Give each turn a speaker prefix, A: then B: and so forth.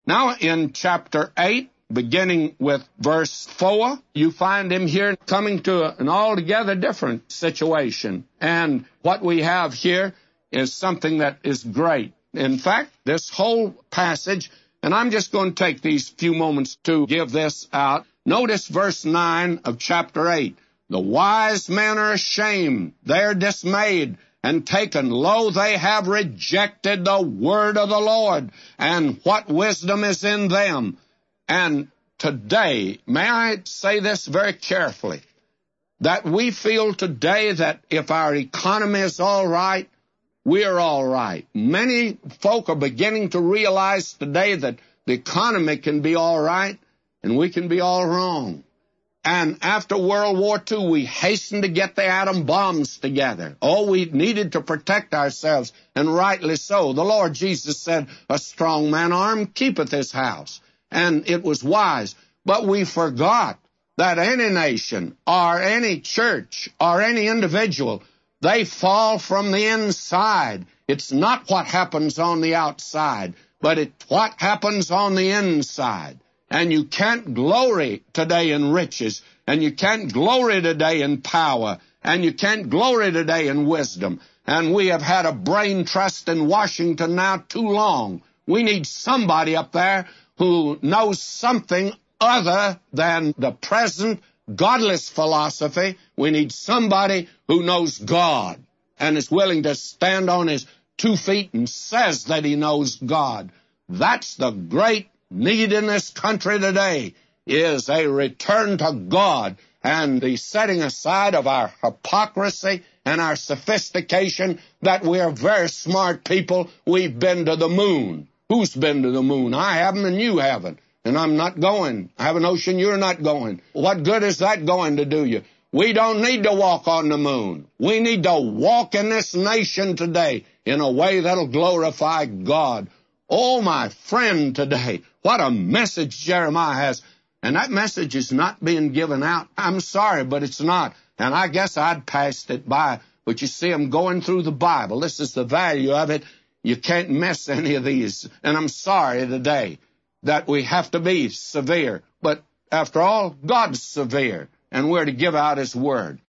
A: Now in chapter 8, beginning with verse 4, you find him here coming to an altogether different situation. And what we have here is something that is great. In fact, this whole passage, and I'm just going to take these few moments to give this out. Notice verse 9 of chapter 8. The wise men are ashamed, they're dismayed, and taken. Lo, they have rejected the word of the Lord, and what wisdom is in them. And today, may I say this very carefully, that we feel today that if our economy is all right, we're all right. Many folk are beginning to realize today that the economy can be all right, and we can be all wrong. And after World War II, we hastened to get the atom bombs together. Oh, we needed to protect ourselves, and rightly so. The Lord Jesus said, a strong man armed keepeth his house. And it was wise. But we forgot that any nation, or any church, or any individual, they fall from the inside. It's not what happens on the outside, but it's what happens on the inside. And you can't glory today in riches, and you can't glory today in power, and you can't glory today in wisdom. And we have had a brain trust in Washington now too long. We need somebody up there who knows something other than the present godless philosophy. We need somebody who knows God and is willing to stand on his 2 feet and says that he knows God. That's the great need in this country today, is a return to God and the setting aside of our hypocrisy and our sophistication, that we are very smart people. We've been to the moon. Who's been to the moon? I haven't, and you haven't. And I'm not going. I have a notion you're not going. What good is that going to do you? We don't need to walk on the moon. We need to walk in this nation today in a way that'll glorify God. Oh, my friend, today, what a message Jeremiah has. And that message is not being given out. I'm sorry, but it's not. And I guess I'd passed it by. But you see, I'm going through the Bible. This is the value of it. You can't miss any of these. And I'm sorry today that we have to be severe. But after all, God's severe, and we're to give out his word.